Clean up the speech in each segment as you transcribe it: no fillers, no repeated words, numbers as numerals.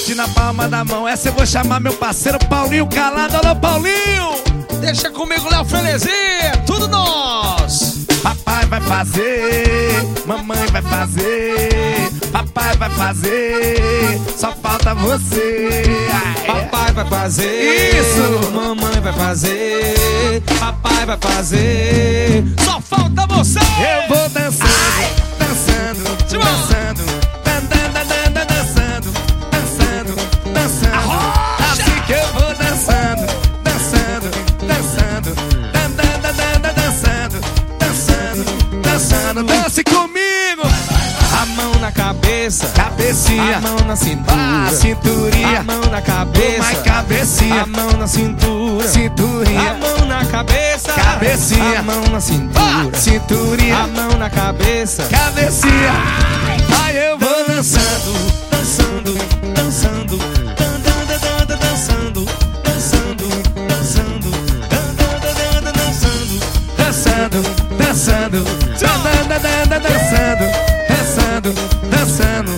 bate na palma da mão. Essa eu vou chamar meu parceiro Paulinho Calado. Alô, Paulinho! Deixa comigo, Léo Frenesi, tudo nós. Papai vai fazer, mamãe vai fazer, papai vai fazer, só falta você. Papai vai fazer, isso, mamãe vai fazer, papai vai fazer, só falta você. Eu vou dançando, dançando, dançando, dançando, dançando, dançando. Assim que eu vou dançando, dançando, dançando, dançando, dançando, dançando. Dance comigo. A mão na cabeça, Cabecinha, a mão na cintura, cinturinha, a mão na cabeça, mais cabecinha, a mão na cintura, cinturinha, a mão na cabeça, cabecinha, a mão na cintura, cinturinha, a mão na cabeça, cabecinha. Aí eu vou dançando, dançando, dançando, dançando, dançando, dançando, dançando, dançando, dançando, dançando, dançando.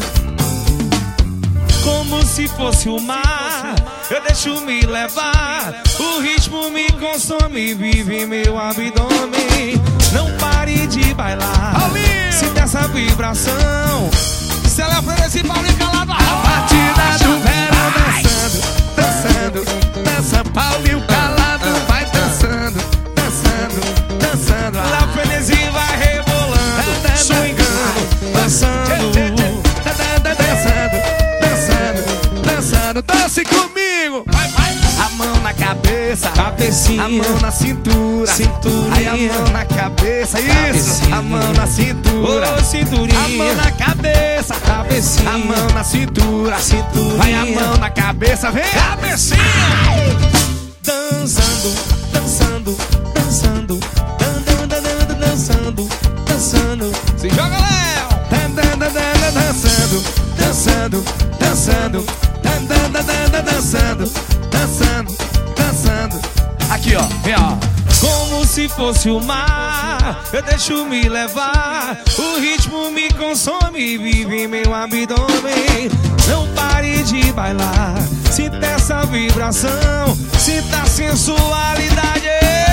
como se fosse o mar, eu deixo me levar. O ritmo me consome, vive meu abdômen. Não pare de bailar, sinta essa vibração. Se ela oferece Paulinho Calado, A batida do verão dançando, dançando, dançando. Paulinho Calado vai dançando, dançando, dançando. Léo Frenesi vai rebolando, swingando, dançando. Dançando, dançando, dançando. Dance comigo. A mão na cabeça, Cabecinha, a mão na cintura, cinturinha, aí a mão na cabeça, isso. cabecinha. A mão na cintura, Ô, cinturinha, a mão na cabeça, cabecinha, a mão na cintura, cinturinha, vai a mão na cabeça, vem. cabecinha. Dançando, dançando, dançando, dançando, dançando, dançando. Se joga, Léo! Dançando, dançando, dançando, dançando, dançando, dançando. Aqui, ó, vem, ó. Como se fosse o mar, eu deixo me levar. O ritmo me consome, vive meu abdômen. Não pare de bailar, sinta essa vibração, sinta a sensualidade.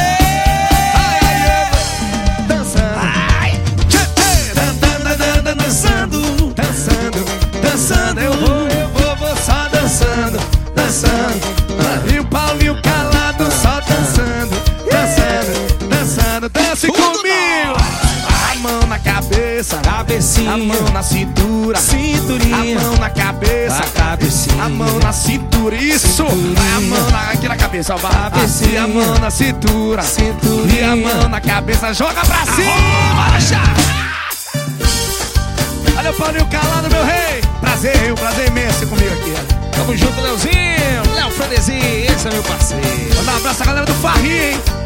Dançando, dançando, dançando. Eu vou só dançando, dançando. E o Paulinho Calado só dançando, dançando, dançando. Dance comigo. A mão na cabeça, Cabecinha, a mão na cintura, cinturinha, a mão na cabeça, a cabecinha, a mão na cintura, isso. Cinturinha. Vai a mão aqui na cabeça, ó. Cabecinha. E a mão na cintura, cinturinha, e a mão na cabeça, joga pra cima. Olha o Paulinho Calado, meu rei. Prazer, um prazer imenso comigo aqui. Tamo junto, Leozinho, Léo Frenesi, esse é meu parceiro. Manda um abraço à galera do Farri, hein?